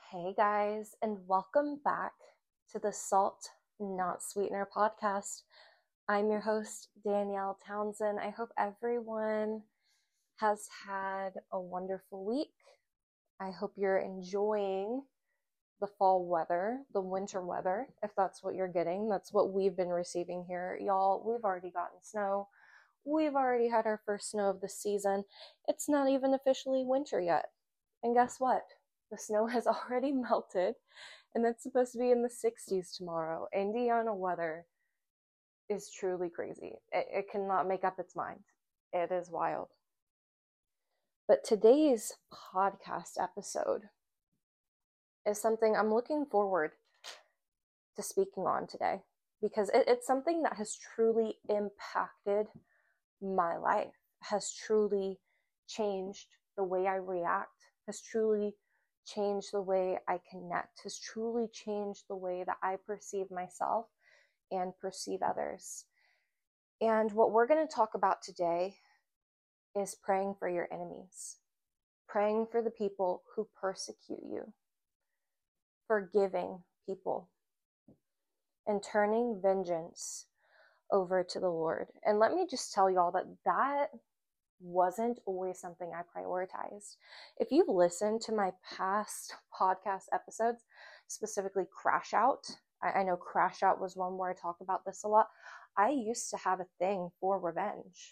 Hey guys, and welcome back to the Salt Not Sweetener podcast. I'm your host, Danielle Townsend. I hope everyone has had a wonderful week. I hope you're enjoying the fall weather, the winter weather, if that's what you're getting. That's what we've been receiving here. Y'all, we've already gotten snow. We've already had our first snow of the season. It's not even officially winter yet. And guess what? The snow has already melted, and it's supposed to be in the 60s tomorrow. Indiana weather is truly crazy. It cannot make up its mind. It is wild. But today's podcast episode is something I'm looking forward to speaking on today because it's something that has truly impacted my life, has truly changed the way I react, has truly changed the way I connect, has truly changed the way that I perceive myself and perceive others. And what we're going to talk about today is praying for your enemies, praying for the people who persecute you, forgiving people, and turning vengeance over to the Lord. And let me just tell y'all that wasn't always something I prioritized. If you've listened to my past podcast episodes, specifically Crash Out, I know Crash Out was one where I talked about this a lot. I used to have a thing for revenge.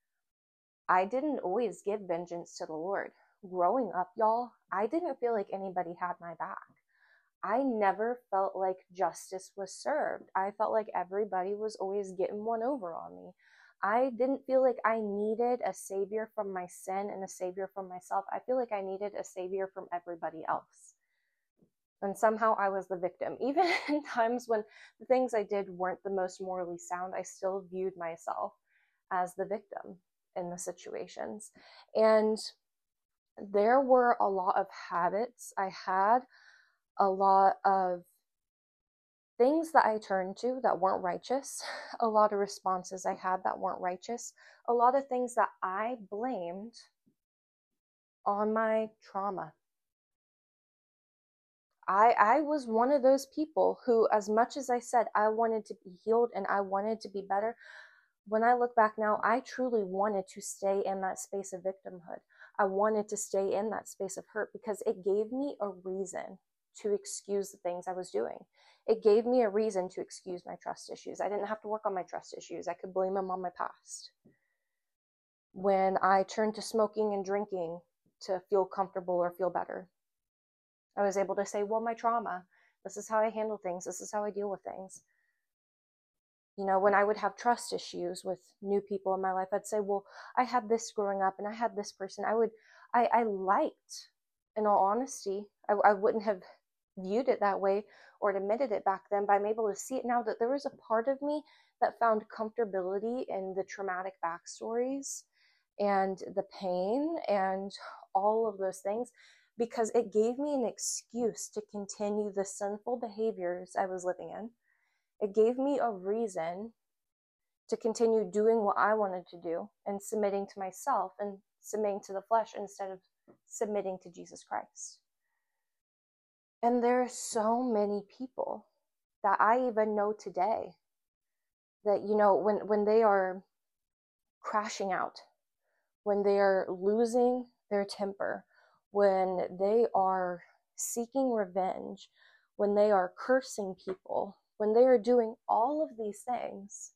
I didn't always give vengeance to the Lord. Growing up, y'all, I didn't feel like anybody had my back. I never felt like justice was served. I felt like everybody was always getting one over on me. I didn't feel like I needed a savior from my sin and a savior from myself. I feel like I needed a savior from everybody else. And somehow I was the victim. Even in times when the things I did weren't the most morally sound, I still viewed myself as the victim in the situations. And there were a lot of habits I had, a lot of things that I turned to that weren't righteous, a lot of responses I had that weren't righteous, a lot of things that I blamed on my trauma. I was one of those people who, as much as I said I wanted to be healed and I wanted to be better, when I look back now, I truly wanted to stay in that space of victimhood. I wanted to stay in that space of hurt because it gave me a reason to excuse the things I was doing. It gave me a reason to excuse my trust issues. I didn't have to work on my trust issues. I could blame them on my past. When I turned to smoking and drinking to feel comfortable or feel better, I was able to say, well, my trauma, this is how I handle things. This is how I deal with things. You know, when I would have trust issues with new people in my life, I'd say, well, I had this growing up and I had this person. I liked, in all honesty, I wouldn't have viewed it that way or admitted it back then, but I'm able to see it now that there was a part of me that found comfortability in the traumatic backstories and the pain and all of those things, because it gave me an excuse to continue the sinful behaviors I was living in. It gave me a reason to continue doing what I wanted to do and submitting to myself and submitting to the flesh instead of submitting to Jesus Christ. And there are so many people that I even know today that, you know, when they are crashing out, when they are losing their temper, when they are seeking revenge, when they are cursing people, when they are doing all of these things,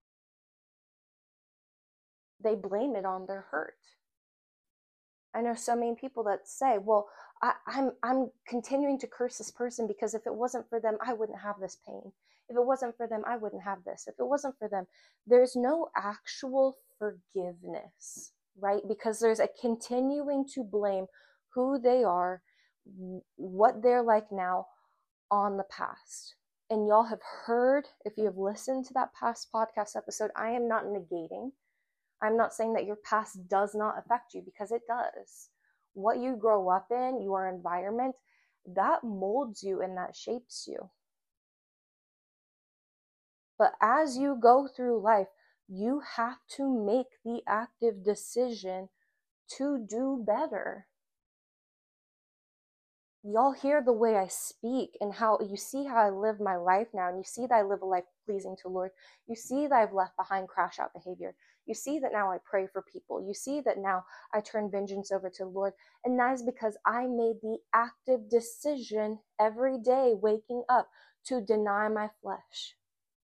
they blame it on their hurt. I know so many people that say, well, I'm continuing to curse this person because if it wasn't for them, I wouldn't have this pain. If it wasn't for them, I wouldn't have this. If it wasn't for them, there's no actual forgiveness, right? Because there's a continuing to blame who they are, what they're like now on the past. And y'all have heard, if you have listened to that past podcast episode, I am not negating. I'm not saying that your past does not affect you, because it does. What you grow up in, your environment, that molds you and that shapes you. But as you go through life, you have to make the active decision to do better. Y'all hear the way I speak and how you see how I live my life now, and you see that I live a life pleasing to the Lord. You see that I've left behind crash out behavior. You see that now I pray for people. You see that now I turn vengeance over to the Lord. And that is because I made the active decision every day waking up to deny my flesh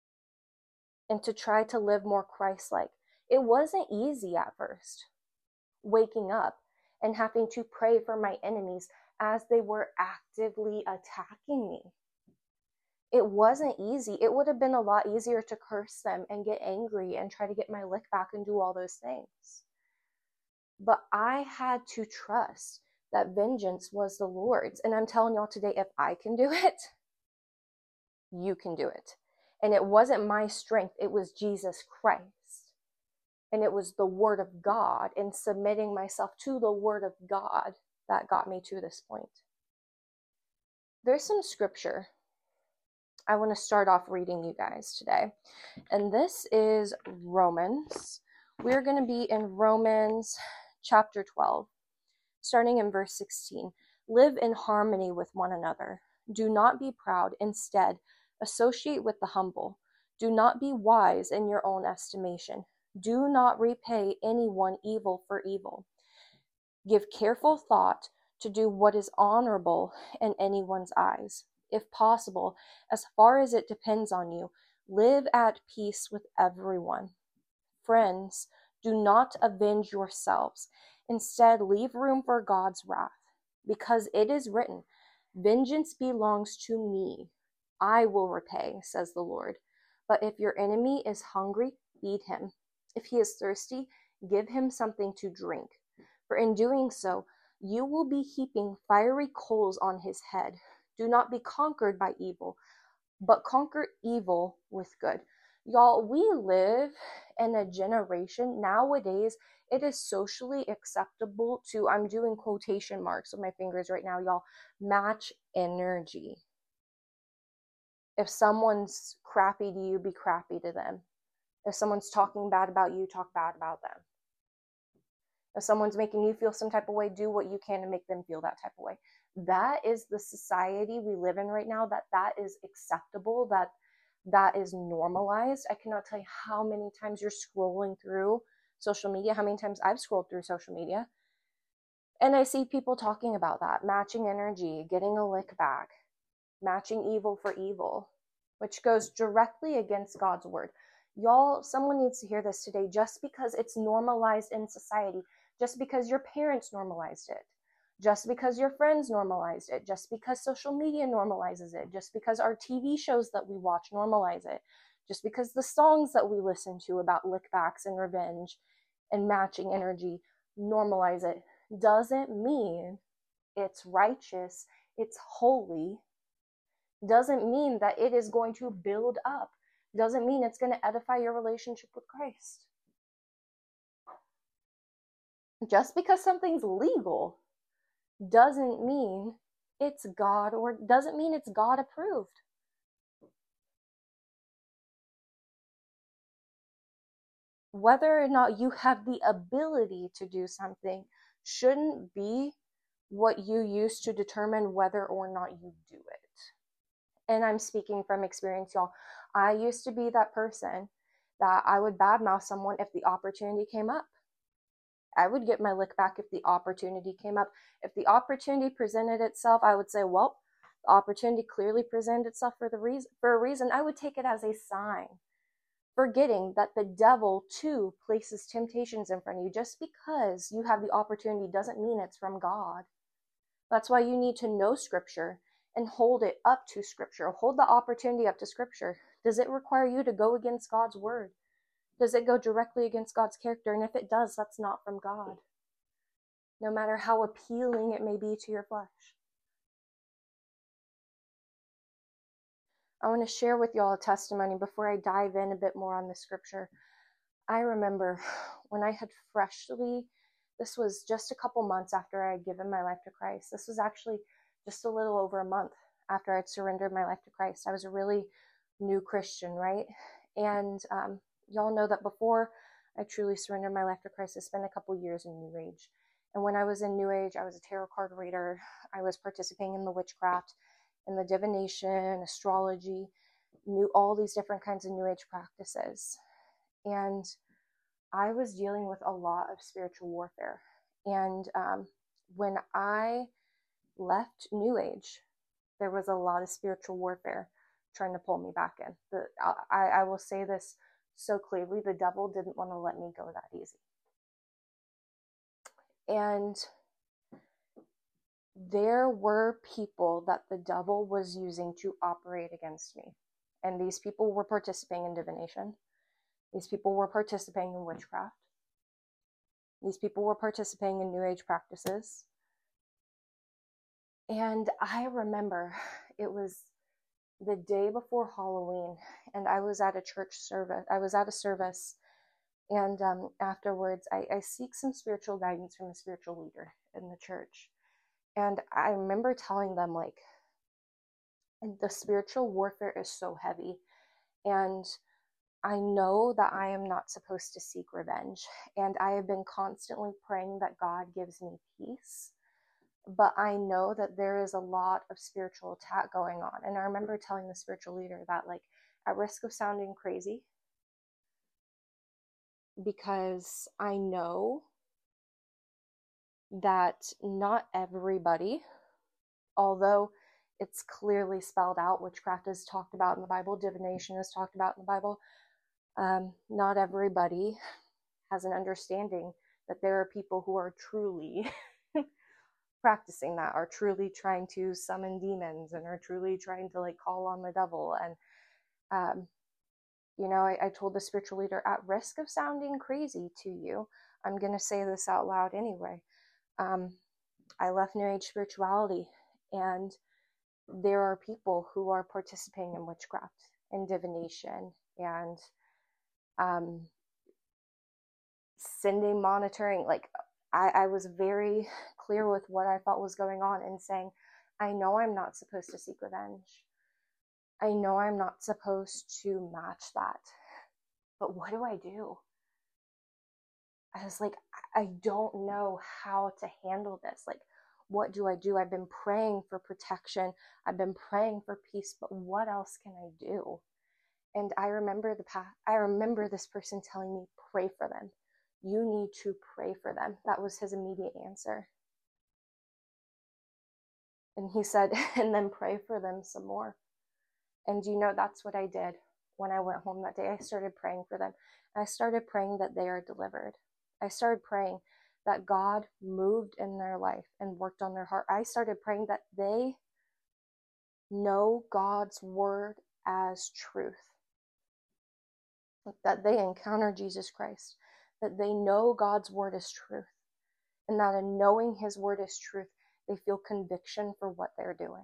and to try to live more Christ-like. It wasn't easy at first, waking up and having to pray for my enemies as they were actively attacking me. It wasn't easy. It would have been a lot easier to curse them and get angry and try to get my lick back and do all those things. But I had to trust that vengeance was the Lord's. And I'm telling y'all today, if I can do it, you can do it. And it wasn't my strength, it was Jesus Christ. And it was the Word of God and submitting myself to the Word of God that got me to this point. There's some scripture I want to start off reading you guys today. And this is Romans. We're going to be in Romans chapter 12, starting in verse 16. Live in harmony with one another. Do not be proud. Instead, associate with the humble. Do not be wise in your own estimation. Do not repay anyone evil for evil. Give careful thought to do what is honorable in anyone's eyes. If possible, as far as it depends on you, live at peace with everyone. Friends, do not avenge yourselves. Instead, leave room for God's wrath, because it is written, "Vengeance belongs to me. I will repay," says the Lord. But if your enemy is hungry, feed him. If he is thirsty, give him something to drink. For in doing so, you will be heaping fiery coals on his head. Do not be conquered by evil, but conquer evil with good. Y'all, we live in a generation nowadays, it is socially acceptable to, I'm doing quotation marks with my fingers right now, y'all, match energy. If someone's crappy to you, be crappy to them. If someone's talking bad about you, talk bad about them. If someone's making you feel some type of way, do what you can to make them feel that type of way. That is the society we live in right now, that is acceptable, that is normalized. I cannot tell you how many times you're scrolling through social media, how many times I've scrolled through social media, and I see people talking about that, matching energy, getting a lick back, matching evil for evil, which goes directly against God's word. Y'all, someone needs to hear this today. Just because it's normalized in society, just because your parents normalized it, just because your friends normalized it, just because social media normalizes it, just because our TV shows that we watch normalize it, just because the songs that we listen to about lickbacks and revenge and matching energy normalize it, doesn't mean it's righteous, it's holy, doesn't mean that it is going to build up, doesn't mean it's going to edify your relationship with Christ. Just because something's legal doesn't mean it's God, or doesn't mean it's God approved. Whether or not you have the ability to do something shouldn't be what you use to determine whether or not you do it. And I'm speaking from experience, y'all. I used to be that person that I would badmouth someone if the opportunity came up. I would get my lick back if the opportunity came up. If the opportunity presented itself, I would say, well, the opportunity clearly presented itself for a reason. I would take it as a sign, forgetting that the devil too places temptations in front of you. Just because you have the opportunity doesn't mean it's from God. That's why you need to know Scripture and hold it up to Scripture. Hold the opportunity up to Scripture. Does it require you to go against God's word? Does it go directly against God's character? And if it does, that's not from God, no matter how appealing it may be to your flesh. I want to share with y'all a testimony before I dive in a bit more on the scripture. I remember when I had this was just a couple months after I had given my life to Christ. This was actually just a little over a month after I'd surrendered my life to Christ. I was a really new Christian, right? And y'all know that before I truly surrendered my life to Christ, I spent a couple years in New Age. And when I was in New Age, I was a tarot card reader. I was participating in the witchcraft, in the divination, astrology, knew all these different kinds of New Age practices. And I was dealing with a lot of spiritual warfare. And when I left New Age, there was a lot of spiritual warfare trying to pull me back in. I will say this so clearly, the devil didn't want to let me go that easy. And there were people that the devil was using to operate against me. And these people were participating in divination. These people were participating in witchcraft. These people were participating in New Age practices. And I remember it was the day before Halloween, and I was at a church service. I was at a service, and afterwards, I seek some spiritual guidance from a spiritual leader in the church. And I remember telling them, like, the spiritual warfare is so heavy, and I know that I am not supposed to seek revenge, and I have been constantly praying that God gives me peace, but I know that there is a lot of spiritual attack going on. And I remember telling the spiritual leader that, like, at risk of sounding crazy, because I know that not everybody, although it's clearly spelled out, witchcraft is talked about in the Bible, divination is talked about in the Bible, not everybody has an understanding that there are people who are truly practicing that, are truly trying to summon demons, and are truly trying to, like, call on the devil. And you know, I told the spiritual leader, at risk of sounding crazy to you, I'm going to say this out loud anyway. I left New Age spirituality, and there are people who are participating in witchcraft and divination and sending monitoring. Like, I was very clear with what I thought was going on, and saying, I know I'm not supposed to seek revenge. I know I'm not supposed to match that. But what do I do? I was like, I don't know how to handle this. Like, what do I do? I've been praying for protection. I've been praying for peace, but what else can I do? And I remember this person telling me, pray for them. You need to pray for them. That was his immediate answer. And he said, and then pray for them some more. And you know, that's what I did when I went home that day. I started praying for them. I started praying that they are delivered. I started praying that God moved in their life and worked on their heart. I started praying that they know God's word as truth, that they encounter Jesus Christ, that they know God's word is truth, and that in knowing his word is truth, they feel conviction for what they're doing.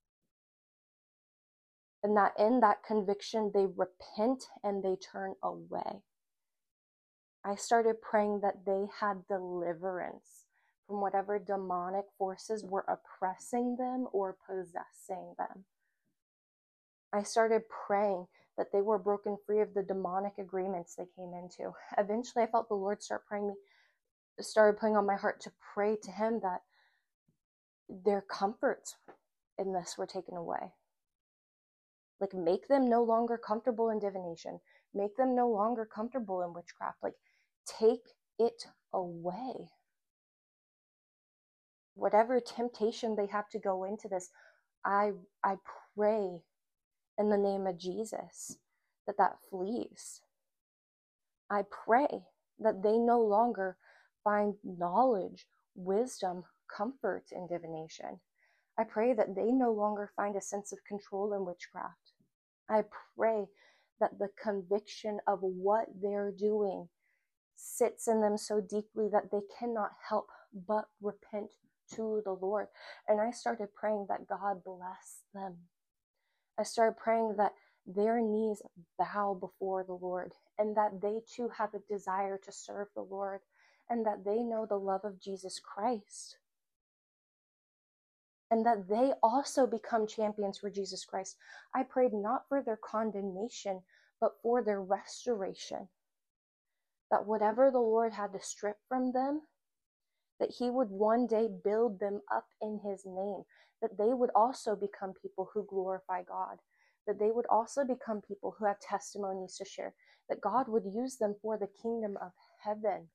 And that in that conviction, they repent and they turn away. I started praying that they had deliverance from whatever demonic forces were oppressing them or possessing them. I started praying that they were broken free of the demonic agreements they came into. Eventually, I felt the Lord started putting on my heart to pray to him that their comforts in this were taken away. Like, make them no longer comfortable in divination. Make them no longer comfortable in witchcraft. Like, take it away. Whatever temptation they have to go into this, I pray in the name of Jesus that flees. I pray that they no longer find knowledge, wisdom, comfort in divination. I pray that they no longer find a sense of control in witchcraft. I pray that the conviction of what they're doing sits in them so deeply that they cannot help but repent to the Lord. And I started praying that God bless them. I started praying that their knees bow before the Lord, and that they too have a desire to serve the Lord, and that they know the love of Jesus Christ, and that they also become champions for Jesus Christ. I prayed not for their condemnation, but for their restoration. That whatever the Lord had to strip from them, that he would one day build them up in his name, that they would also become people who glorify God, that they would also become people who have testimonies to share, that God would use them for the kingdom of heaven.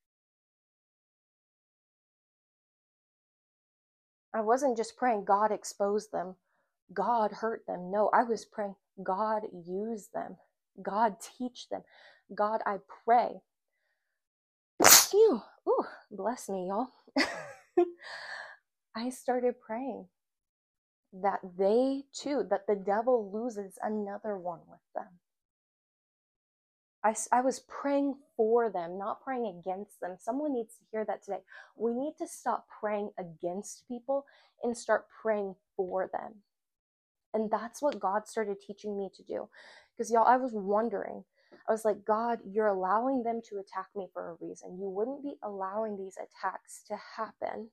I wasn't just praying, God expose them, God hurt them. No, I was praying, God use them, God teach them. God, I pray. Phew. Ooh, bless me, y'all. I started praying that they too, that the devil loses another one with them. I was praying for them, not praying against them. Someone needs to hear that today. We need to stop praying against people and start praying for them. And that's what God started teaching me to do. Because y'all, I was wondering, I was like, God, you're allowing them to attack me for a reason. You wouldn't be allowing these attacks to happen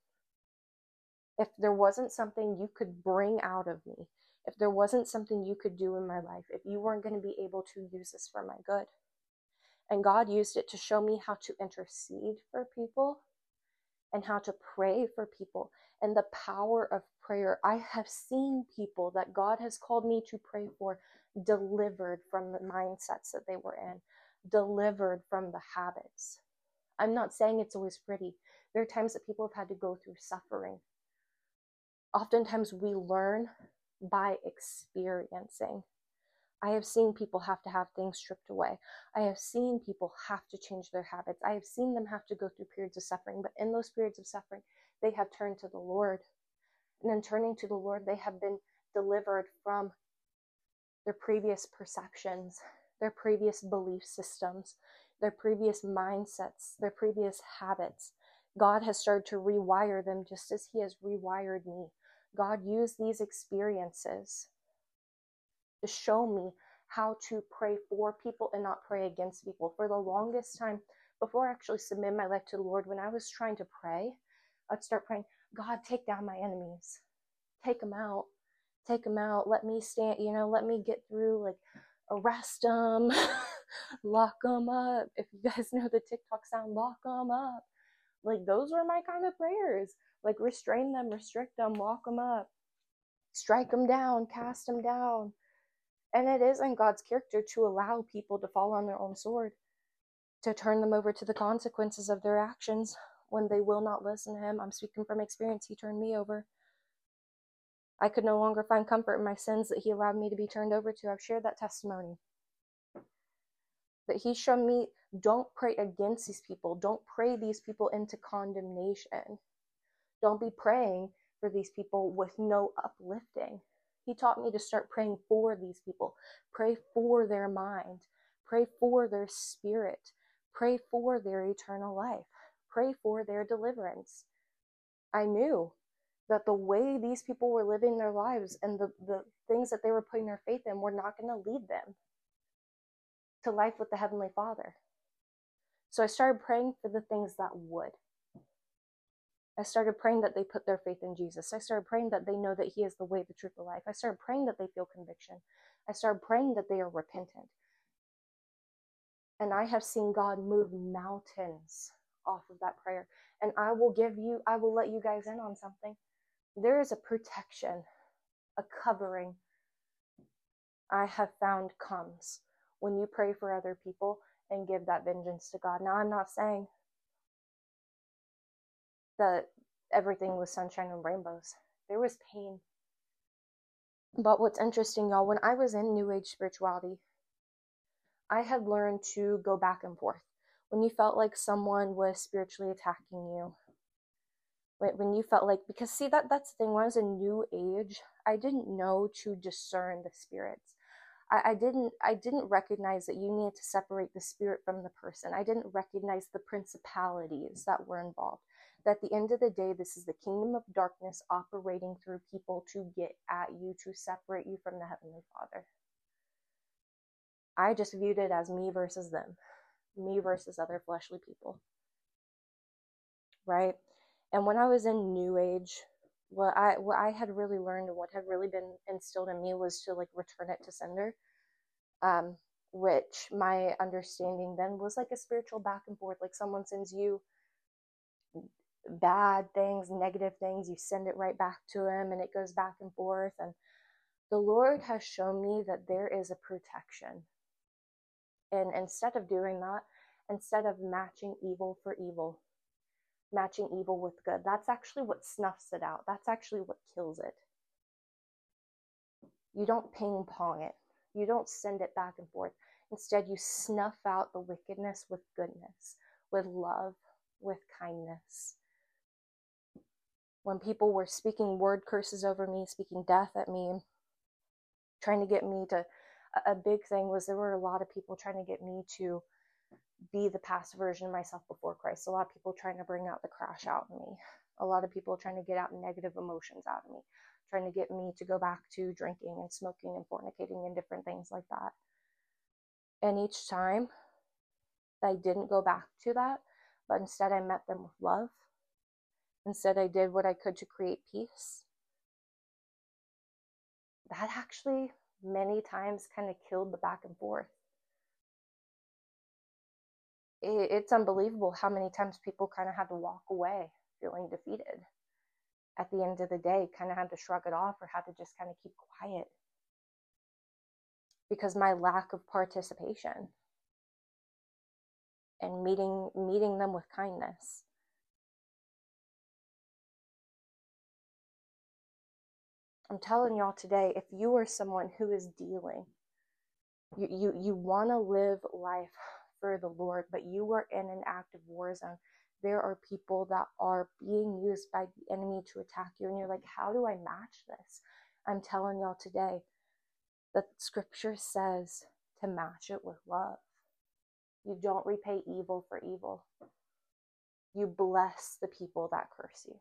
if there wasn't something you could bring out of me, if there wasn't something you could do in my life, if you weren't going to be able to use this for my good. And God used it to show me how to intercede for people and how to pray for people and the power of prayer. I have seen people that God has called me to pray for delivered from the mindsets that they were in, delivered from the habits. I'm not saying it's always pretty. There are times that people have had to go through suffering. Oftentimes we learn by experiencing. I have seen people have to have things stripped away. I have seen people have to change their habits. I have seen them have to go through periods of suffering, but in those periods of suffering, they have turned to the Lord. And in turning to the Lord, they have been delivered from their previous perceptions, their previous belief systems, their previous mindsets, their previous habits. God has started to rewire them just as He has rewired me. God used these experiences to show me how to pray for people and not pray against people. For the longest time, before I actually submitted my life to the Lord, when I was trying to pray, I'd start praying, God, take down my enemies. Take them out. Take them out. Let me stand, let me get through, like, arrest them, lock them up. If you guys know the TikTok sound, lock them up. Like, those were my kind of prayers. Like, restrain them, restrict them, lock them up, strike them down, cast them down. And it is in God's character to allow people to fall on their own sword, to turn them over to the consequences of their actions when they will not listen to Him. I'm speaking from experience. He turned me over. I could no longer find comfort in my sins that He allowed me to be turned over to. I've shared that testimony. But He showed me, don't pray against these people. Don't pray these people into condemnation. Don't be praying for these people with no uplifting. He taught me to start praying for these people. Pray for their mind. Pray for their spirit. Pray for their eternal life. Pray for their deliverance. I knew that the way these people were living their lives and the things that they were putting their faith in were not going to lead them to life with the Heavenly Father. So I started praying for the things that would. I started praying that they put their faith in Jesus. I started praying that they know that He is the way, the truth, the life. I started praying that they feel conviction. I started praying that they are repentant. And I have seen God move mountains off of that prayer. And I will let you guys in on something. There is a protection, a covering I have found comes when you pray for other people and give that vengeance to God. Now, I'm not saying that everything was sunshine and rainbows. There was pain. But what's interesting, y'all, when I was in New Age spirituality, I had learned to go back and forth. When you felt like someone was spiritually attacking you, when you felt like, because see, that's the thing, when I was in New Age, I didn't know to discern the spirits. I didn't recognize that you needed to separate the spirit from the person. I didn't recognize the principalities that were involved. That at the end of the day, this is the kingdom of darkness operating through people to get at you, to separate you from the Heavenly Father. I just viewed it as me versus them, me versus other fleshly people, right? And when I was in New Age, what I had really learned and what had really been instilled in me was to, like, return it to sender, which my understanding then was like a spiritual back and forth. Like, someone sends you bad things, negative things, you send it right back to him and it goes back and forth. And the Lord has shown me that there is a protection. And instead of doing that, instead of matching evil for evil, matching evil with good, that's actually what snuffs it out. That's actually what kills it. You don't ping pong it. You don't send it back and forth. Instead, you snuff out the wickedness with goodness, with love, with kindness. When people were speaking word curses over me, speaking death at me, trying to get me to, a big thing was there were a lot of people trying to get me to be the past version of myself before Christ. A lot of people trying to bring out the crash out in me. A lot of people trying to get out negative emotions out of me, trying to get me to go back to drinking and smoking and fornicating and different things like that. And each time I didn't go back to that, but instead I met them with love. Instead I did what I could to create peace. That actually many times kind of killed the back and forth. It's unbelievable how many times people kind of had to walk away feeling defeated. At the end of the day, kind of had to shrug it off or had to just kind of keep quiet because my lack of participation and meeting them with kindness. I'm telling y'all today, if you are someone who is dealing, you want to live life for the Lord, but you are in an active war zone. There are people that are being used by the enemy to attack you, and you're like, how do I match this? I'm telling y'all today that scripture says to match it with love. You don't repay evil for evil. You bless the people that curse you.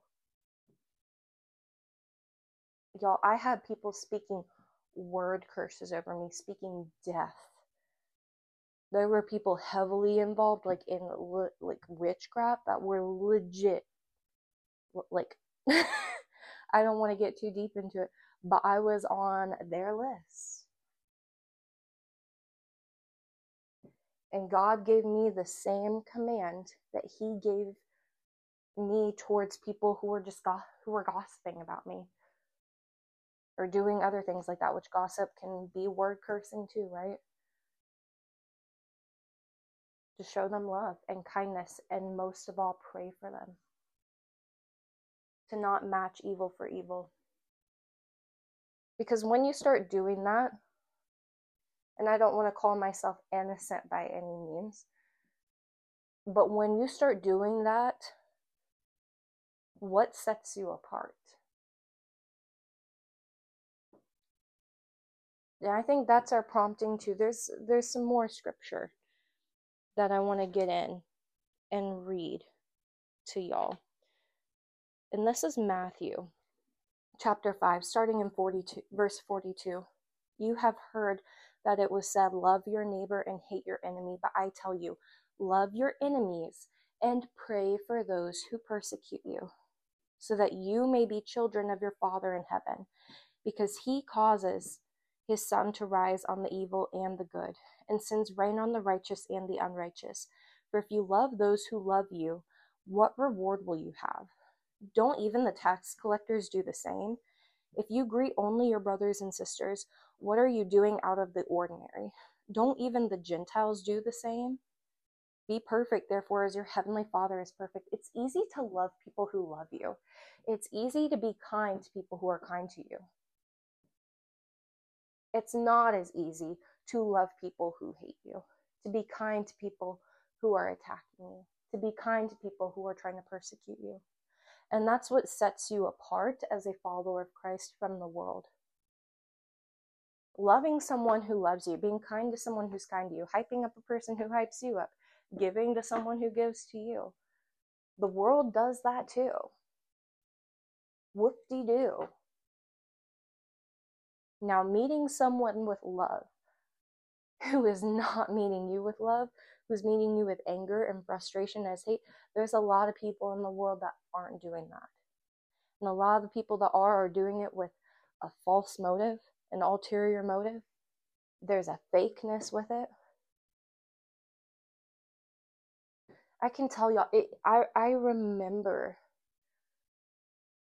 Y'all, I had people speaking word curses over me, speaking death. There were people heavily involved, like in like witchcraft, that were legit, like, I don't want to get too deep into it, but I was on their list. And God gave me the same command that He gave me towards people who were just who were gossiping about me or doing other things like that, which gossip can be word cursing too, right? To show them love and kindness, and most of all, pray for them. To not match evil for evil. Because when you start doing that, and I don't want to call myself innocent by any means, but when you start doing that, what sets you apart? And I think that's our prompting too. There's some more scripture that I want to get in and read to y'all. And this is Matthew chapter 5, starting in verse 42. You have heard that it was said, love your neighbor and hate your enemy. But I tell you, love your enemies and pray for those who persecute you, so that you may be children of your Father in heaven, because He causes His sun to rise on the evil and the good, and sends rain on the righteous and the unrighteous. For if you love those who love you, what reward will you have? Don't even the tax collectors do the same? If you greet only your brothers and sisters, what are you doing out of the ordinary? Don't even the Gentiles do the same? Be perfect, therefore, as your heavenly Father is perfect. It's easy to love people who love you. It's easy to be kind to people who are kind to you. It's not as easy to love people who hate you, to be kind to people who are attacking you, to be kind to people who are trying to persecute you. And that's what sets you apart as a follower of Christ from the world. Loving someone who loves you, being kind to someone who's kind to you, hyping up a person who hypes you up, giving to someone who gives to you. The world does that too. Whoop-de-doo. Now, meeting someone with love who is not meeting you with love, who's meeting you with anger and frustration as hate, there's a lot of people in the world that aren't doing that. And a lot of the people that are doing it with a false motive, an ulterior motive. There's a fakeness with it. I can tell y'all, I remember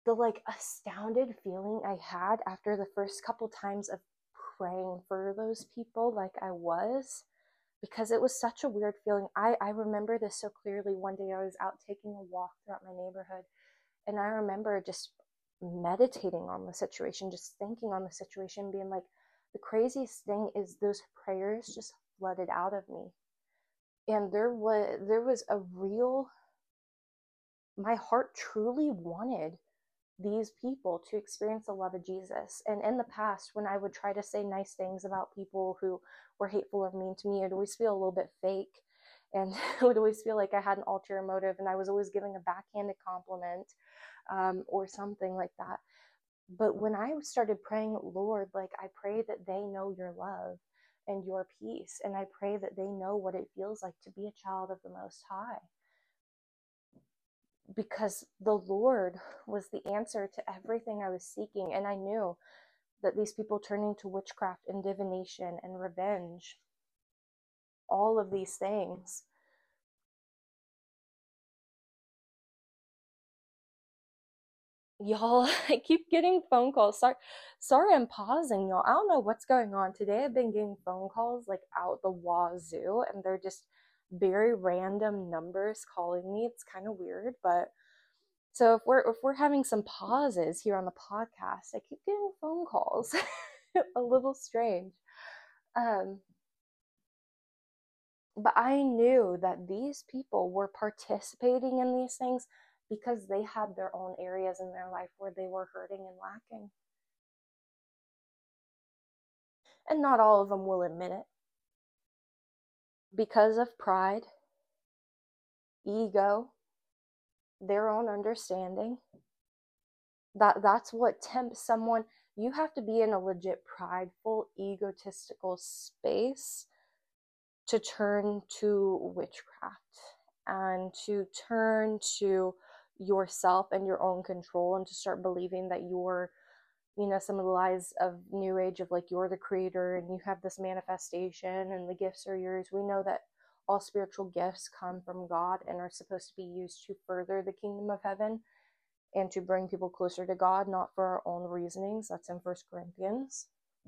the like astounded feeling I had after the first couple times of praying for those people, like I was, because it was such a weird feeling. I remember this so clearly. One day I was out taking a walk throughout my neighborhood, and I remember just meditating on the situation, just thinking on the situation, being like, the craziest thing is those prayers just flooded out of me. And there was a real, my heart truly wanted these people to experience the love of Jesus. And in the past, when I would try to say nice things about people who were hateful or mean to me, it would always feel a little bit fake. And it would always feel like I had an ulterior motive, and I was always giving a backhanded compliment, or something like that. But when I started praying, Lord, like, I pray that they know your love and your peace. And I pray that they know what it feels like to be a child of the Most High. Because the Lord was the answer to everything I was seeking. And I knew that these people turning to witchcraft and divination and revenge, all of these things, y'all, I keep getting phone calls. Sorry I'm pausing, y'all. I don't know what's going on today. I've been getting phone calls like out the wazoo, and they're just very random numbers calling me. It's kind of weird, but so if we're having some pauses here on the podcast, I keep getting phone calls. A little strange. But I knew that these people were participating in these things because they had their own areas in their life where they were hurting and lacking. And not all of them will admit it. Because of pride, ego, their own understanding. That's what tempts someone. You have to be in a legit prideful, egotistical space to turn to witchcraft and to turn to yourself and your own control, and to start believing that you're, some of the lies of New Age of like, you're the creator and you have this manifestation and the gifts are yours. We know that all spiritual gifts come from God and are supposed to be used to further the kingdom of heaven and to bring people closer to God, not for our own reasonings. That's in 1 Corinthians.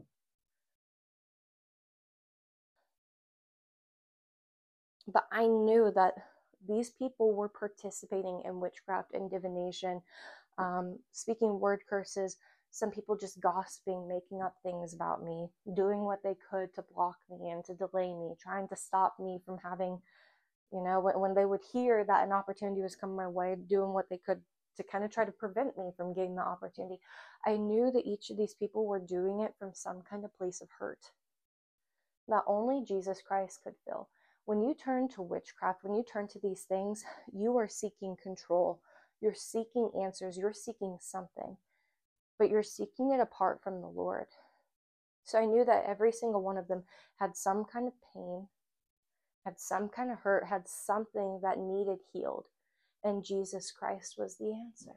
But I knew that these people were participating in witchcraft and divination, speaking word curses, some people just gossiping, making up things about me, doing what they could to block me and to delay me, trying to stop me from having, when they would hear that an opportunity was coming my way, doing what they could to kind of try to prevent me from getting the opportunity. I knew that each of these people were doing it from some kind of place of hurt that only Jesus Christ could fill. When you turn to witchcraft, when you turn to these things, you are seeking control. You're seeking answers. You're seeking something, but you're seeking it apart from the Lord. So I knew that every single one of them had some kind of pain, had some kind of hurt, had something that needed healed. And Jesus Christ was the answer.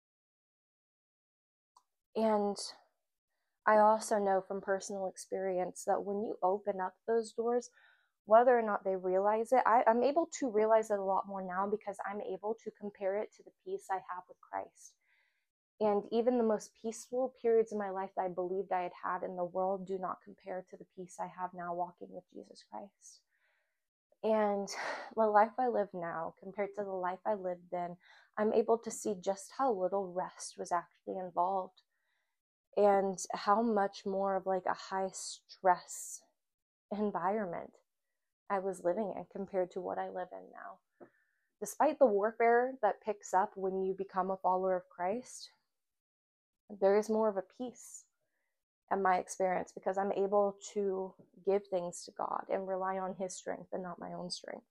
And I also know from personal experience that when you open up those doors, whether or not they realize it, I'm able to realize it a lot more now because I'm able to compare it to the peace I have with Christ. And even the most peaceful periods of my life that I believed I had in the world do not compare to the peace I have now walking with Jesus Christ. And the life I live now compared to the life I lived then, I'm able to see just how little rest was actually involved and how much more of like a high stress environment I was living in compared to what I live in now. Despite the warfare that picks up when you become a follower of Christ, there is more of a peace in my experience because I'm able to give things to God and rely on His strength and not my own strength.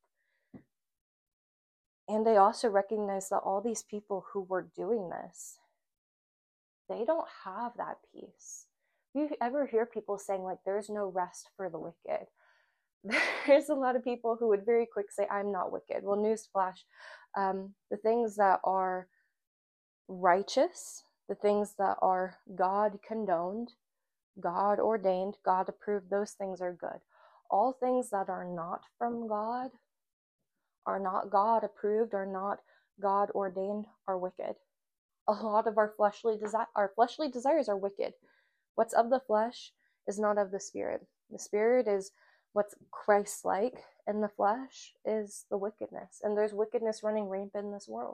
And they also recognize that all these people who were doing this, they don't have that peace. You ever hear people saying like, there's no rest for the wicked? There's a lot of people who would very quick say, I'm not wicked. Well, newsflash, the things that are righteous, the things that are God condoned, God ordained, God approved, those things are good. All things that are not from God, are not God approved, are not God ordained, are wicked. a lot of our fleshly desires are wicked. What's of the flesh is not of the Spirit. The Spirit is what's Christ-like, and the flesh is the wickedness. And there's wickedness running rampant in this world.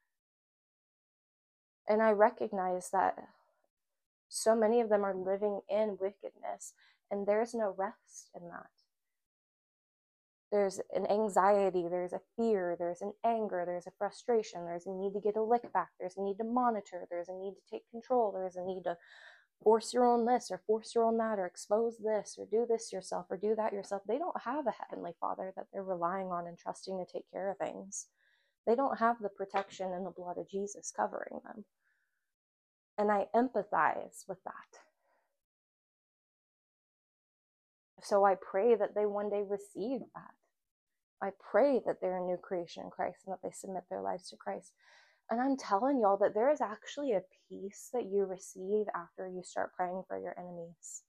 And I recognize that so many of them are living in wickedness, and there's no rest in that. There's an anxiety, there's a fear, there's an anger, there's a frustration, there's a need to get a lick back, there's a need to monitor, there's a need to take control, there's a need to force your own this or force your own that, or expose this or do this yourself or do that yourself. They don't have a Heavenly Father that they're relying on and trusting to take care of things. They don't have the protection and the blood of Jesus covering them. And I empathize with that. So I pray that they one day receive that. I pray that they're a new creation in Christ and that they submit their lives to Christ. And I'm telling y'all that there is actually a peace that you receive after you start praying for your enemies.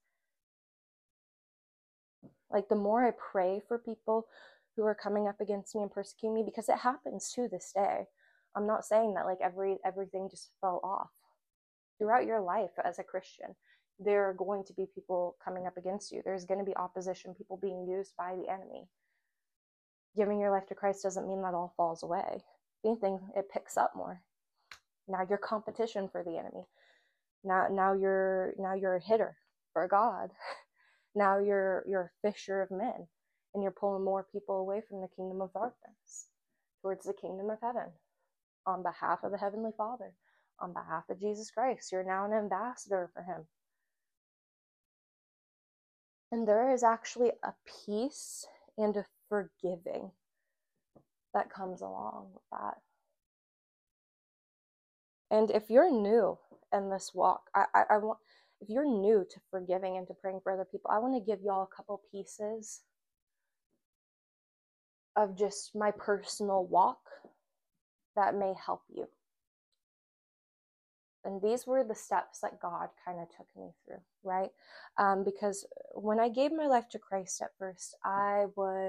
Like, the more I pray for people who are coming up against me and persecuting me, because it happens to this day. I'm not saying that like everything just fell off. Throughout your life as a Christian, there are going to be people coming up against you. There's going to be opposition, people being used by the enemy. Giving your life to Christ doesn't mean that all falls away. If anything, it picks up more. Now you're competition for the enemy. Now you're a hitter for God. Now you're a fisher of men, and you're pulling more people away from the kingdom of darkness towards the kingdom of heaven on behalf of the Heavenly Father. On behalf of Jesus Christ, you're now an ambassador for him. And there is actually a peace and a forgiving that comes along with that. And if you're new in this walk, I want, if you're new to forgiving and to praying for other people, I want to give y'all a couple pieces of just my personal walk that may help you. And these were the steps that God kind of took me through, right? Because when I gave my life to Christ at first, I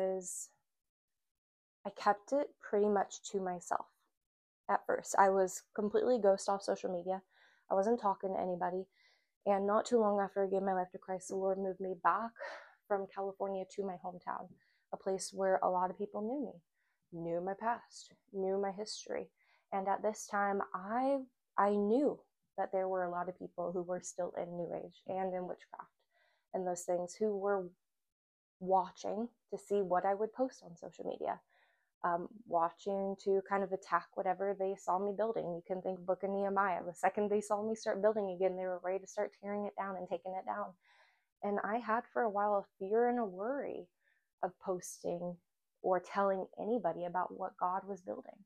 kept it pretty much to myself. At first, I was completely ghost off social media. I wasn't talking to anybody. And not too long after I gave my life to Christ, the Lord moved me back from California to my hometown, a place where a lot of people knew me, knew my past, knew my history. And at this time, I knew that there were a lot of people who were still in New Age and in witchcraft and those things, who were watching to see what I would post on social media, watching to kind of attack whatever they saw me building. You can think Book of Nehemiah. The second they saw me start building again, they were ready to start tearing it down and taking it down. And I had for a while a fear and a worry of posting or telling anybody about what God was building.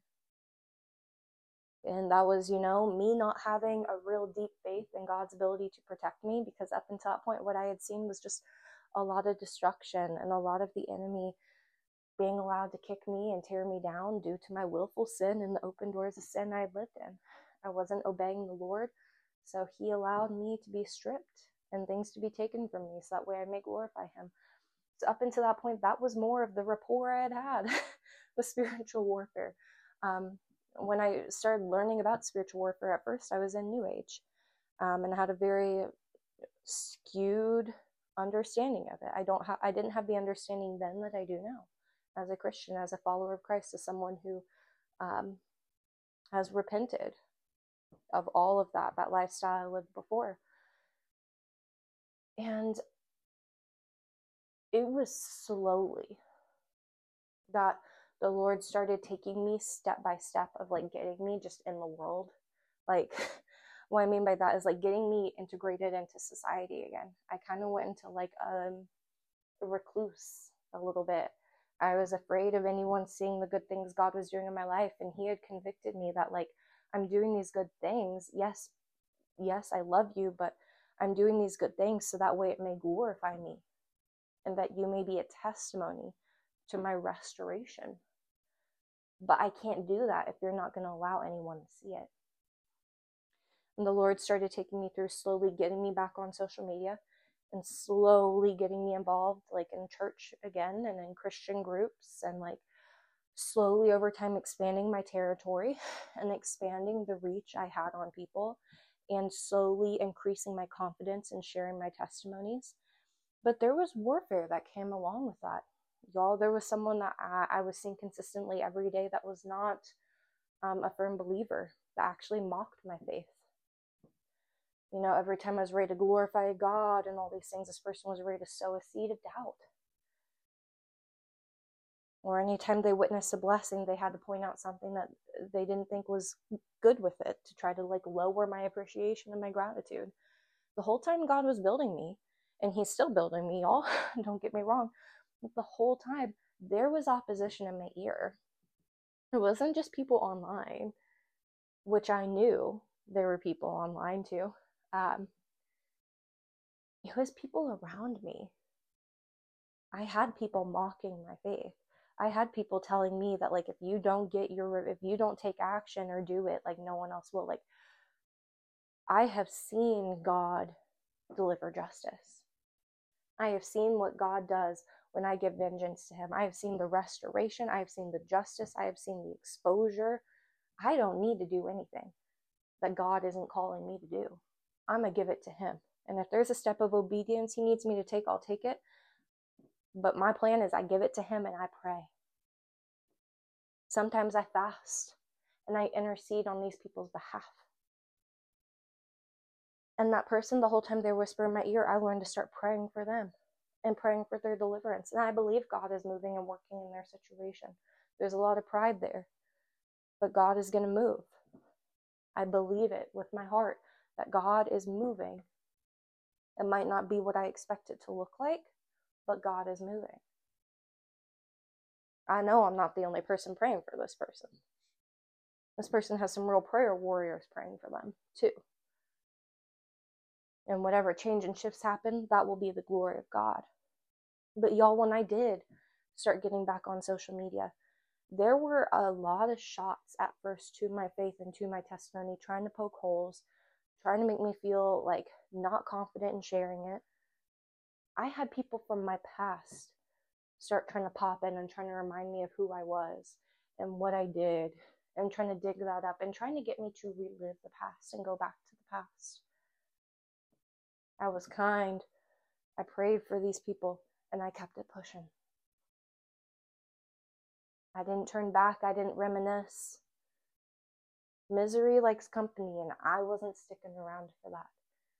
And that was, me not having a real deep faith in God's ability to protect me, because up until that point, what I had seen was just a lot of destruction and a lot of the enemy being allowed to kick me and tear me down due to my willful sin and the open doors of sin I had lived in. I wasn't obeying the Lord, so he allowed me to be stripped and things to be taken from me, so that way I may glorify him. So up until that point, that was more of the rapport I had with spiritual warfare. When I started learning about spiritual warfare at first, I was in New Age, and had a very skewed understanding of it. I didn't have the understanding then that I do now, as a Christian, as a follower of Christ, as someone who has repented of all of that lifestyle I lived before. And it was slowly that the Lord started taking me step by step of like getting me just in the world. Like, what I mean by that is like getting me integrated into society again. I kind of went into like a recluse a little bit. I was afraid of anyone seeing the good things God was doing in my life, and he had convicted me that like, I'm doing these good things. Yes, I love you, but I'm doing these good things so that way it may glorify me, and that you may be a testimony to my restoration. But I can't do that if you're not going to allow anyone to see it. And the Lord started taking me through slowly getting me back on social media and slowly getting me involved like in church again and in Christian groups, and like slowly over time expanding my territory and expanding the reach I had on people, and slowly increasing my confidence in sharing my testimonies. But there was warfare that came along with that. Y'all, there was someone that I was seeing consistently every day that was not a firm believer, that actually mocked my faith. You know, every time I was ready to glorify God and all these things, this person was ready to sow a seed of doubt. Or anytime they witnessed a blessing, they had to point out something that they didn't think was good with it, to try to like lower my appreciation and my gratitude. The whole time God was building me, and he's still building me, y'all. Don't get me wrong. But the whole time there was opposition in my ear. It wasn't just people online, which I knew there were people online too. It was people around me. I had people mocking my faith. I had people telling me that, like, if you don't take action or do it, like, no one else will. Like, I have seen God deliver justice. I have seen what God does when I give vengeance to him. I have seen the restoration. I have seen the justice. I have seen the exposure. I don't need to do anything that God isn't calling me to do. I'm going to give it to him. And if there's a step of obedience he needs me to take, I'll take it. But my plan is I give it to him and I pray. Sometimes I fast and I intercede on these people's behalf. And that person, the whole time they whisper in my ear, I learned to start praying for them and praying for their deliverance. And I believe God is moving and working in their situation. There's a lot of pride there, but God is going to move. I believe it with my heart that God is moving. It might not be what I expect it to look like, but God is moving. I know I'm not the only person praying for this person. This person has some real prayer warriors praying for them too. And whatever change and shifts happen, that will be the glory of God. But y'all, when I did start getting back on social media, there were a lot of shots at first to my faith and to my testimony, trying to poke holes, trying to make me feel like not confident in sharing it. I had people from my past start trying to pop in and trying to remind me of who I was and what I did, and trying to dig that up and trying to get me to relive the past and go back to the past. I was kind. I prayed for these people and I kept it pushing. I didn't turn back. I didn't reminisce. Misery likes company, and I wasn't sticking around for that.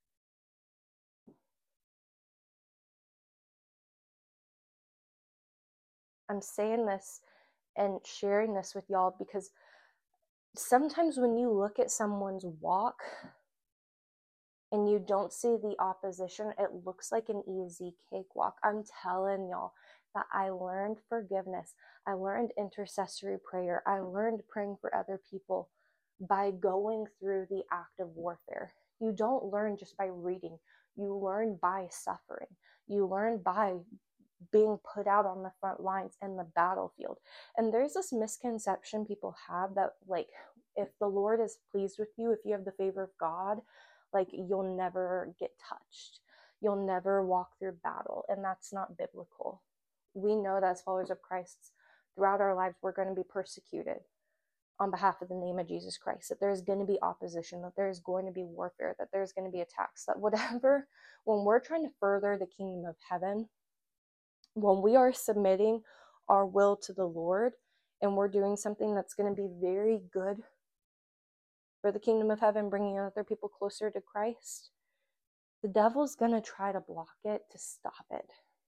I'm saying this and sharing this with y'all because sometimes when you look at someone's walk and you don't see the opposition, it looks like an easy cakewalk. I'm telling y'all that I learned forgiveness. I learned intercessory prayer. I learned praying for other people by going through the act of warfare. You don't learn just by reading. You learn by suffering. You learn by being put out on the front lines in the battlefield. And there's this misconception people have that, like, if the Lord is pleased with you, if you have the favor of God, like, you'll never get touched. You'll never walk through battle. And that's not biblical. We know that as followers of Christ, throughout our lives, we're going to be persecuted on behalf of the name of Jesus Christ, that there's going to be opposition, that there's going to be warfare, that there's going to be attacks, that whatever, when we're trying to further the kingdom of heaven, when we are submitting our will to the Lord and we're doing something that's going to be very good for the kingdom of heaven, bringing other people closer to Christ, the devil's going to try to block it, to stop it.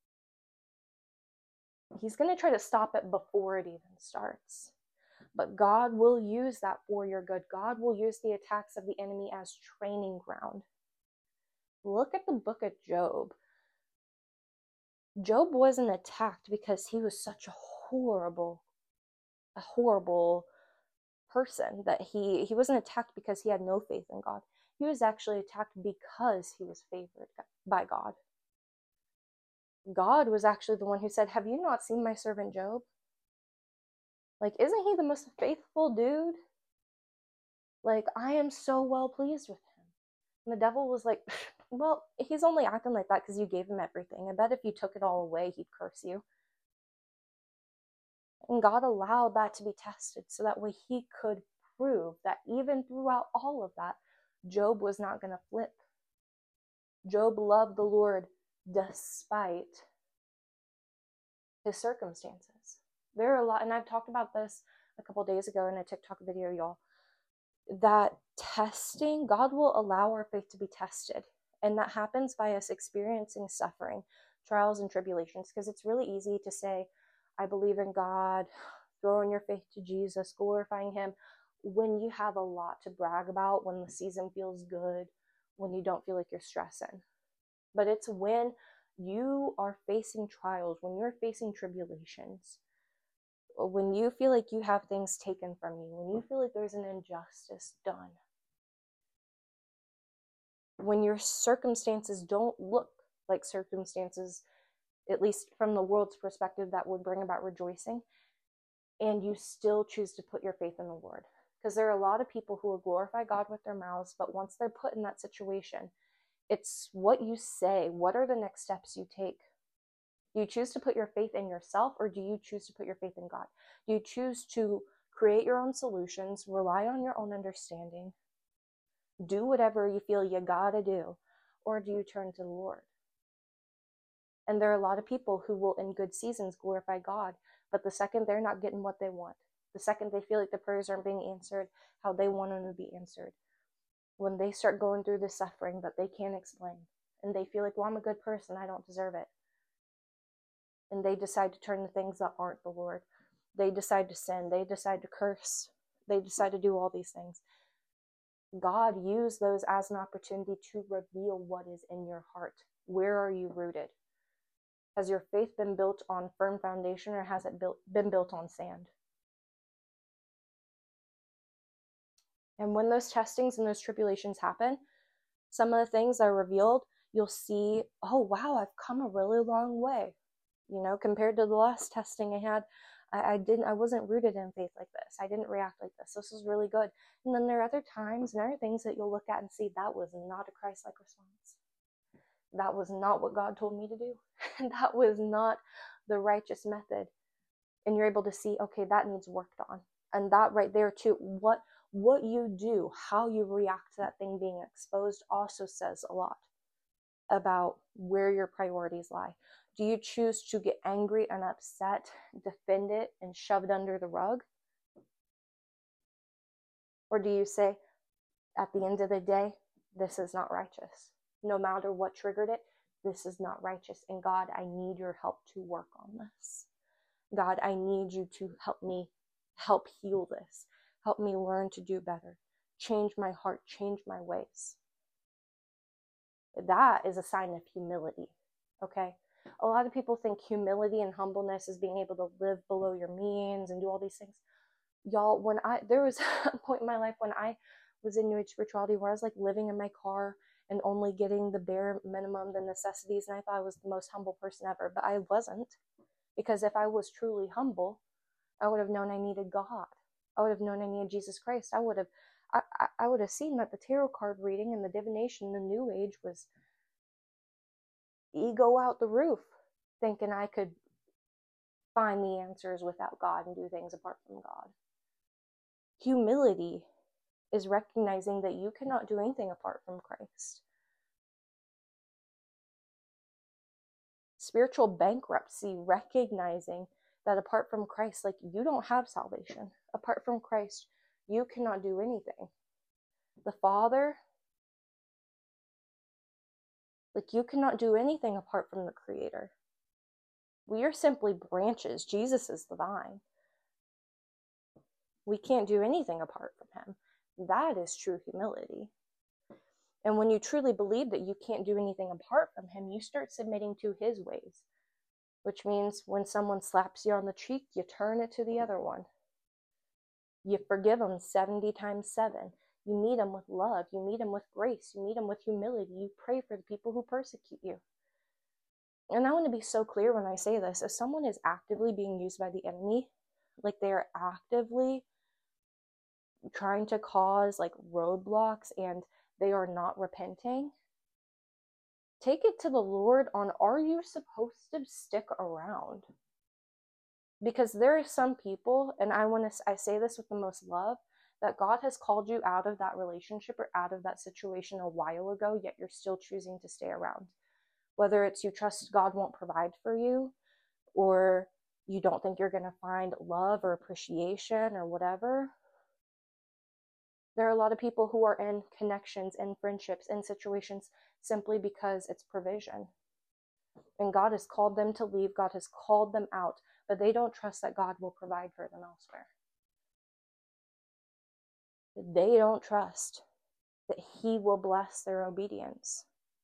He's going to try to stop it before it even starts. But God will use that for your good. God will use the attacks of the enemy as training ground. Look at the book of Job. Job wasn't attacked because he was such a horrible person, that he wasn't attacked because he had no faith in God. He was actually attacked because he was favored by God. God was actually the one who said, "Have you not seen my servant Job? Like, isn't he the most faithful dude? Like, I am so well pleased with him." And the devil was like, "Well, he's only acting like that because you gave him everything. I bet if you took it all away, he'd curse you." And God allowed that to be tested so that way he could prove that even throughout all of that, Job was not going to flip. Job loved the Lord despite his circumstances. There are a lot, and I've talked about this a couple days ago in a TikTok video, y'all, that testing, God will allow our faith to be tested. And that happens by us experiencing suffering, trials, and tribulations, because it's really easy to say, I believe in God, throwing your faith to Jesus, glorifying him, when you have a lot to brag about, when the season feels good, when you don't feel like you're stressing. But it's when you are facing trials, when you're facing tribulations, when you feel like you have things taken from you, when you feel like there's an injustice done, when your circumstances don't look like circumstances, at least from the world's perspective, that would bring about rejoicing, and you still choose to put your faith in the Lord. Because there are a lot of people who will glorify God with their mouths, but once they're put in that situation, it's what you say. What are the next steps you take? Do you choose to put your faith in yourself, or do you choose to put your faith in God? Do you choose to create your own solutions, rely on your own understanding, do whatever you feel you gotta do, or do you turn to the Lord? And there are a lot of people who will, in good seasons, glorify God, but the second they're not getting what they want, the second they feel like the prayers aren't being answered how they want them to be answered, when they start going through the suffering that they can't explain, and they feel like, well, I'm a good person, I don't deserve it, and they decide to turn to things that aren't the Lord, they decide to sin, they decide to curse, they decide to do all these things, God used those as an opportunity to reveal what is in your heart. Where are you rooted? Has your faith been built on firm foundation, or has it been built on sand? And when those testings and those tribulations happen, some of the things that are revealed, you'll see, oh wow, I've come a really long way. You know, compared to the last testing I had, I wasn't rooted in faith like this. I didn't react like this. This was really good. And then there are other times and other things that you'll look at and see, that was not a Christ-like response. That was not what God told me to do. That was not the righteous method. And you're able to see, okay, that needs worked on. And that right there too, what you do, how you react to that thing being exposed also says a lot about where your priorities lie. Do you choose to get angry and upset, defend it, and shove it under the rug? Or do you say, at the end of the day, this is not righteous. No matter what triggered it, this is not righteous. And God, I need your help to work on this. God, I need you to help heal this. Help me learn to do better. Change my heart, change my ways. That is a sign of humility, okay? A lot of people think humility and humbleness is being able to live below your means and do all these things. Y'all, there was a point in my life when I was in New Age spirituality where I was like living in my car and only getting the bare minimum, the necessities, and I thought I was the most humble person ever, but I wasn't, because if I was truly humble, I would have known I needed God. I would have known I needed Jesus Christ. I would have seen that the tarot card reading and the divination, the New Age, was ego out the roof, thinking I could find the answers without God and do things apart from God. Humility is recognizing that you cannot do anything apart from Christ. Spiritual bankruptcy, recognizing that apart from Christ, like, you don't have salvation. Apart from Christ, you cannot do anything. The Father, like, you cannot do anything apart from the Creator. We are simply branches. Jesus is the vine. We can't do anything apart from him. That is true humility. And when you truly believe that you can't do anything apart from him, you start submitting to his ways, which means when someone slaps you on the cheek, you turn it to the other one. You forgive them 70 times 7. You meet them with love. You meet them with grace. You meet them with humility. You pray for the people who persecute you. And I want to be so clear when I say this. If someone is actively being used by the enemy, like they are actively trying to cause like roadblocks and they are not repenting, take it to the Lord on, are you supposed to stick around? Because there are some people, and I say this with the most love, that God has called you out of that relationship or out of that situation a while ago, yet you're still choosing to stay around. Whether it's you trust God won't provide for you, or you don't think you're going to find love or appreciation or whatever. There are a lot of people who are in connections and friendships and situations simply because it's provision. And God has called them to leave. God has called them out, but they don't trust that God will provide for them elsewhere. They don't trust that He will bless their obedience.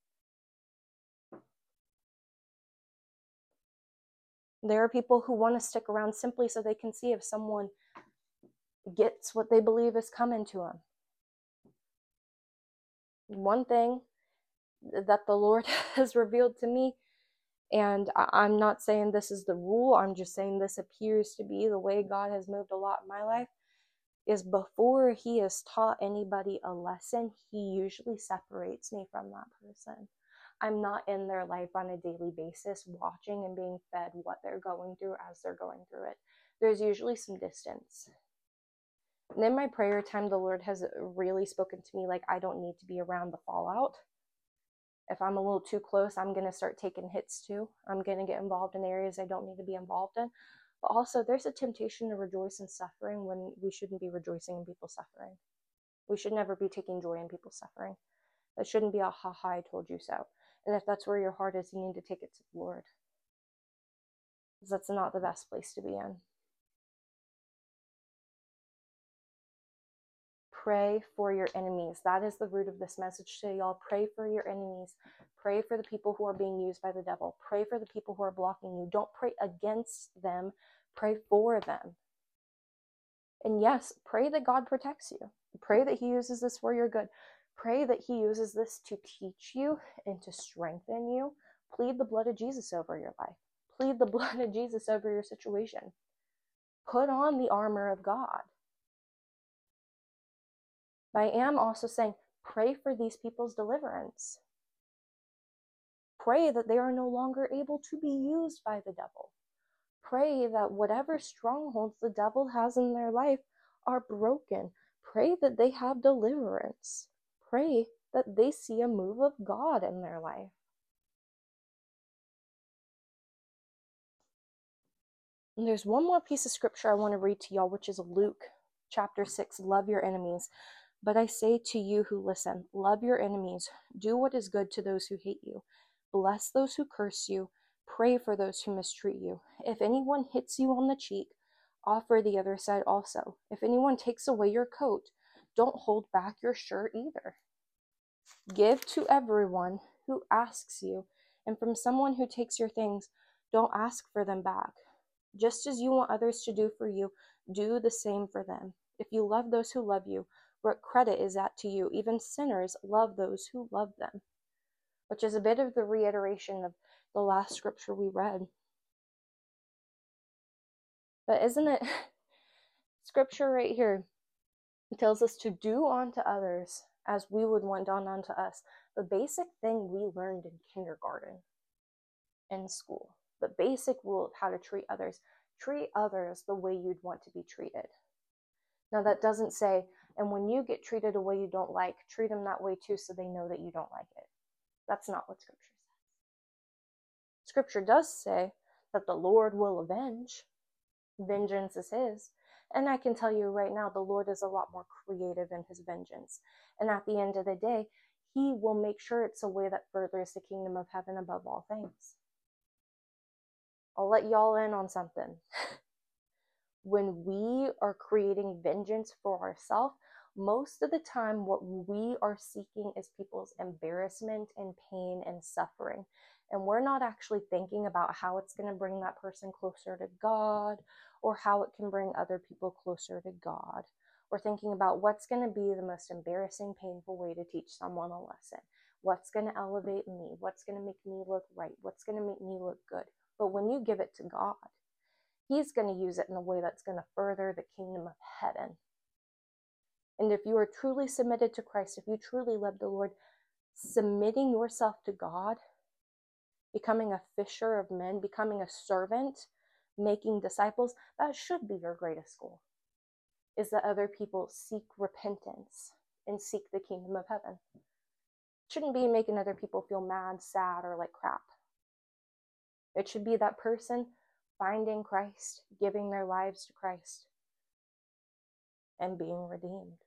There are people who want to stick around simply so they can see if someone gets what they believe is coming to them. One thing that the Lord has revealed to me, and I'm not saying this is the rule, I'm just saying this appears to be the way God has moved a lot in my life, is before He has taught anybody a lesson, He usually separates me from that person. I'm not in their life on a daily basis watching and being fed what they're going through as they're going through it. There's usually some distance. And in my prayer time, the Lord has really spoken to me like I don't need to be around the fallout. If I'm a little too close, I'm going to start taking hits too. I'm going to get involved in areas I don't need to be involved in. But also, there's a temptation to rejoice in suffering when we shouldn't be rejoicing in people's suffering. We should never be taking joy in people's suffering. That shouldn't be a ha-ha, I told you so. And if that's where your heart is, you need to take it to the Lord. Because that's not the best place to be in. Pray for your enemies. That is the root of this message today, y'all. Pray for your enemies. Pray for the people who are being used by the devil. Pray for the people who are blocking you. Don't pray against them. Pray for them. And yes, pray that God protects you. Pray that He uses this for your good. Pray that He uses this to teach you and to strengthen you. Plead the blood of Jesus over your life. Plead the blood of Jesus over your situation. Put on the armor of God. But I am also saying, pray for these people's deliverance. Pray that they are no longer able to be used by the devil. Pray that whatever strongholds the devil has in their life are broken. Pray that they have deliverance. Pray that they see a move of God in their life. And there's one more piece of scripture I want to read to y'all, which is Luke chapter 6, love your enemies. But I say to you who listen, love your enemies, do what is good to those who hate you, bless those who curse you, pray for those who mistreat you. If anyone hits you on the cheek, offer the other side also. If anyone takes away your coat, don't hold back your shirt either. Give to everyone who asks you, and from someone who takes your things, don't ask for them back. Just as you want others to do for you, do the same for them. If you love those who love you, what credit is that to you? Even sinners love those who love them. Which is a bit of the reiteration of the last scripture we read. But isn't it scripture right here? It tells us to do unto others as we would want done unto us. The basic thing we learned in kindergarten, in school. The basic rule of how to treat others. Treat others the way you'd want to be treated. Now that doesn't say, and when you get treated a way you don't like, treat them that way too so they know that you don't like it. That's not what Scripture says. Scripture does say that the Lord will avenge. Vengeance is His. And I can tell you right now, the Lord is a lot more creative in His vengeance. And at the end of the day, He will make sure it's a way that furthers the kingdom of heaven above all things. I'll let y'all in on something. When we are creating vengeance for ourselves, most of the time what we are seeking is people's embarrassment and pain and suffering. And we're not actually thinking about how it's going to bring that person closer to God, or how it can bring other people closer to God. We're thinking about what's going to be the most embarrassing, painful way to teach someone a lesson. What's going to elevate me? What's going to make me look right? What's going to make me look good? But when you give it to God, He's going to use it in a way that's going to further the kingdom of heaven. And if you are truly submitted to Christ, if you truly love the Lord, submitting yourself to God, becoming a fisher of men, becoming a servant, making disciples, that should be your greatest goal, is that other people seek repentance and seek the kingdom of heaven. It shouldn't be making other people feel mad, sad, or like crap. It should be that person finding Christ, giving their lives to Christ, and being redeemed.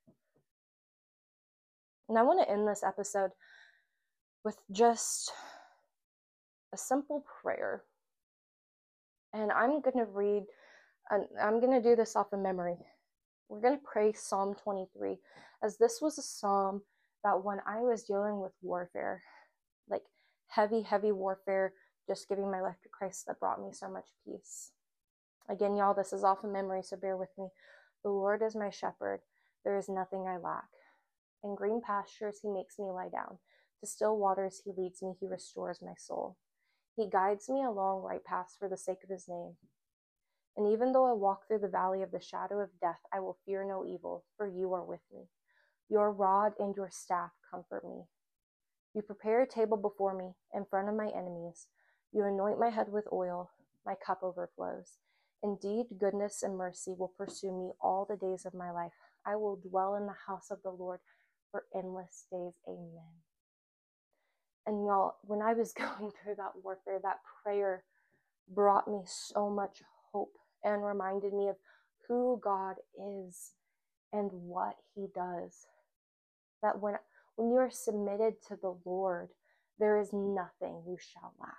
And I want to end this episode with just a simple prayer. And I'm going to do this off of memory. We're going to pray Psalm 23, as this was a psalm that when I was dealing with warfare, like heavy, heavy warfare, just giving my life to Christ, that brought me so much peace. Again, y'all, this is off of memory, so bear with me. The Lord is my shepherd. There is nothing I lack. In green pastures, he makes me lie down. To still waters, he leads me. He restores my soul. He guides me along right paths for the sake of his name. And even though I walk through the valley of the shadow of death, I will fear no evil, for you are with me. Your rod and your staff comfort me. You prepare a table before me in front of my enemies. You anoint my head with oil. My cup overflows. Indeed, goodness and mercy will pursue me all the days of my life. I will dwell in the house of the Lord for endless days. Amen. And y'all, when I was going through that warfare, that prayer brought me so much hope and reminded me of who God is and what he does. That when you are submitted to the Lord, there is nothing you shall lack.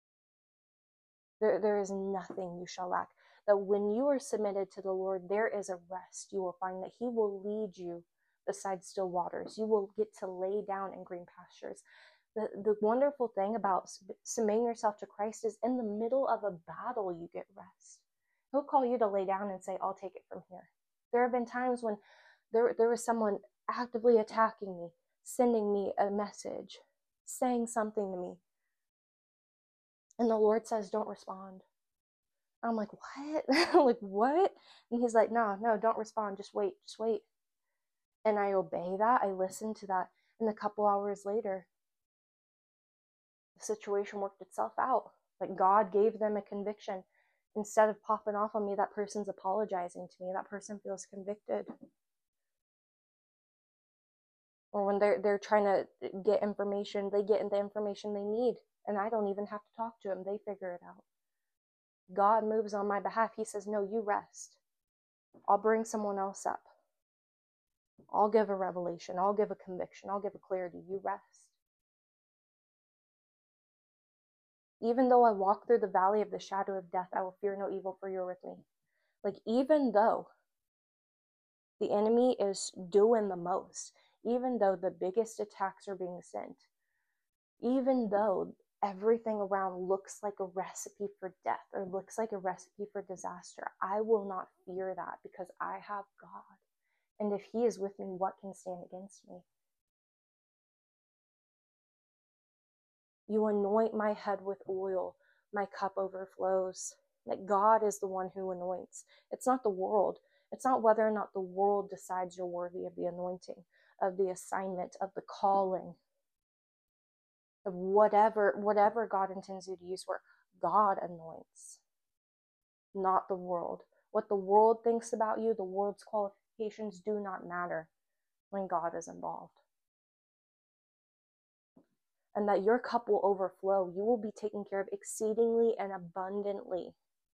There is nothing you shall lack. That when you are submitted to the Lord, there is a rest you will find, that he will lead you beside still waters. You will get to lay down in green pastures. The wonderful thing about submitting yourself to Christ is in the middle of a battle, you get rest. He'll call you to lay down and say, I'll take it from here. There have been times when there was someone actively attacking me, sending me a message, saying something to me. And the Lord says, don't respond. I'm like, what? Like, what? And he's like, no, don't respond. Just wait. And I obey that. I listen to that. And a couple hours later, the situation worked itself out. Like, God gave them a conviction. Instead of popping off on me, that person's apologizing to me. That person feels convicted. Or when they're trying to get information, they get the information they need. And I don't even have to talk to them. They figure it out. God moves on my behalf. He says, no, you rest. I'll bring someone else up. I'll give a revelation. I'll give a conviction. I'll give a clarity. You rest. Even though I walk through the valley of the shadow of death, I will fear no evil, for you're with me. Like, even though the enemy is doing the most, even though the biggest attacks are being sent, even though everything around looks like a recipe for death or looks like a recipe for disaster, I will not fear that, because I have God. And if he is with me, what can stand against me? You anoint my head with oil. My cup overflows. That God is the one who anoints. It's not the world. It's not whether or not the world decides you're worthy of the anointing, of the assignment, of the calling, of whatever God intends you to use for. God anoints, not the world. What the world thinks about you, the world's qualifications do not matter when God is involved. And that your cup will overflow. You will be taken care of exceedingly and abundantly.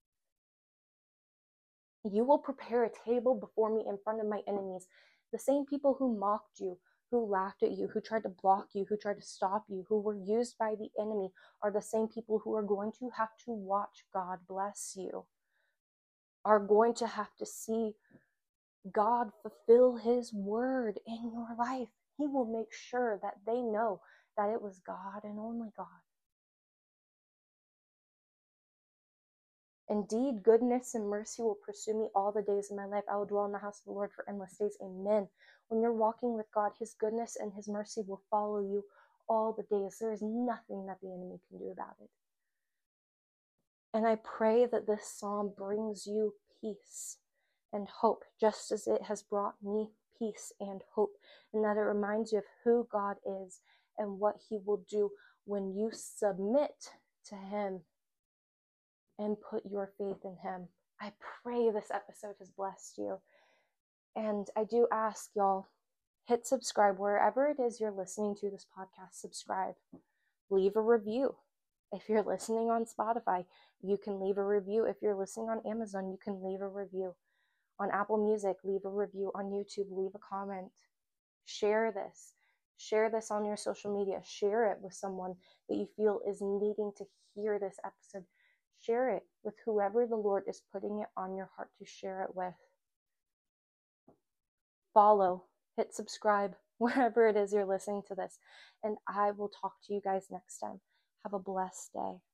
You will prepare a table before me in front of my enemies. The same people who mocked you, who laughed at you, who tried to block you, who tried to stop you, who were used by the enemy, are the same people who are going to have to watch God bless you, are going to have to see God fulfill his word in your life. He will make sure that they know that it was God and only God. Indeed, goodness and mercy will pursue me all the days of my life. I will dwell in the house of the Lord for endless days. Amen. When you're walking with God, his goodness and his mercy will follow you all the days. There is nothing that the enemy can do about it. And I pray that this psalm brings you peace and hope, just as it has brought me peace and hope, and that it reminds you of who God is and what he will do when you submit to him and put your faith in him. I pray this episode has blessed you. And I do ask y'all, hit subscribe wherever it is you're listening to this podcast. Subscribe. Leave a review. If you're listening on Spotify, you can leave a review. If you're listening on Amazon, you can leave a review. On Apple Music, leave a review. On YouTube, leave a comment. Share this. Share this on your social media. Share it with someone that you feel is needing to hear this episode. Share it with whoever the Lord is putting it on your heart to share it with. Follow, hit subscribe, wherever it is you're listening to this. And I will talk to you guys next time. Have a blessed day.